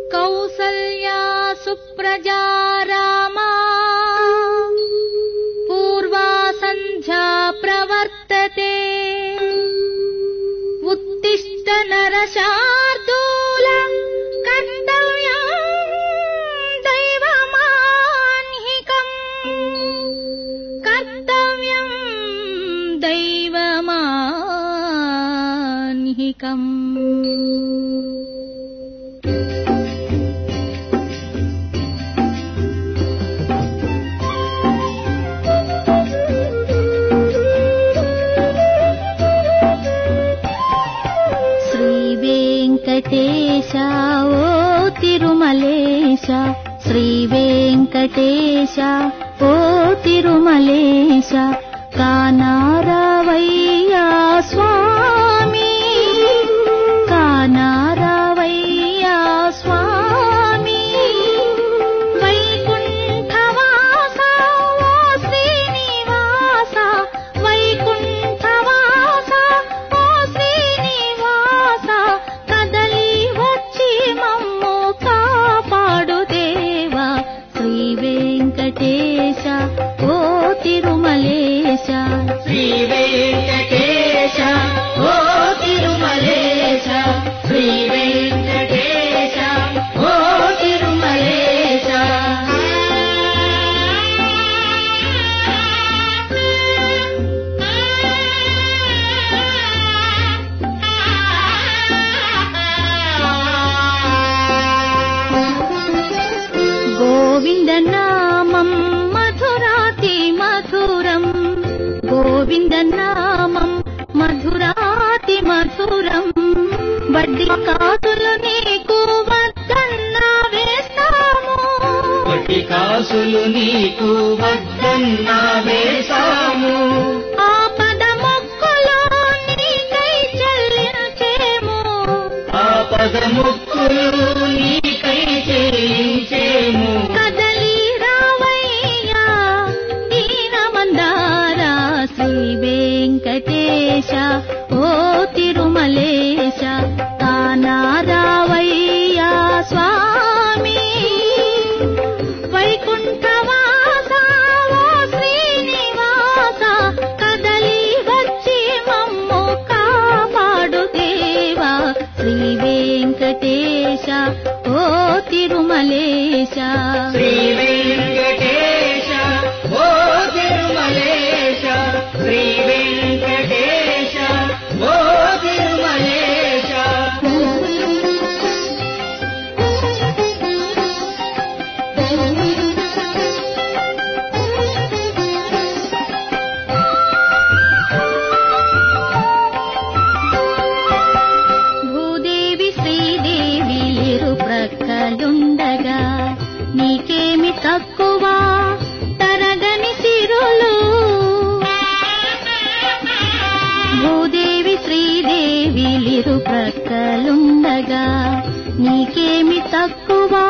కౌసల్యా సుప్రజా రామా పూర్వా సంధ్యా ప్రవర్తతే ఉత్తిష్ట నరశార్దూల కర్తవ్యం దైవమాన్హికం కర్తవ్యం దైవమాన్హికం. వెంకటేశ ఓ తిరుమలేశ, శ్రీ వెంకటేశ ఓ తిరుమలేశ, కానారావయ్యా స్వామి, కానారావయ్యా స్వామి, వైకుంఠవాస ఓ శ్రీనివాస, వైకుంఠవాస ఓ శ్రీనివాస, కదలి వచ్చి మమ్ము కాపాడు దేవా, శ్రీ వెంకటేశ ఓ తిరుమలేశ, శ్రీ వెంకటేశ ఓ తిరుమలేశ, శ్రీ వెంకటేశ ఓ తిరుమలేశ. గోవింద నామం మధురాతి మధురం, గోవింద నామం మధురాతి మధురం, వడ్డీ కాసులు నీకు వద్దన్నా వేస్తాము, వడ్డీ కాసులు నీకు వద్దన్నా వేసాము, ఆపద మొక్కులు నీకై చెల్లించేము, ఆపద మొక్కులు నీకై చెల్లించేము, కదలి రావయ్యా దీనమందారా, శ్రీ వెంకటేశ ఓ తిరుమలేశ, కానారావయ్యా స్వామి, వైకుంఠవాస ఓ శ్రీనివాస, కదలి వచ్చి మమ్ము కాపాడు దేవా, శ్రీ వెంకటేశ ఓ తిరుమలేశ, శ్రీ వెంకటేశ ఓ తిరుమలేశ, శ్రీ వెంకటేశ ఓ తిరుమలేశ. భూదేవి శ్రీదేవి ఇరు ప్రక్కలుండగా నీకేమి తక్కువ తరగని సిరులు, భూదేవి శ్రీదేవి ఇరు ప్రక్కలుండగా నీకేమి తక్కువ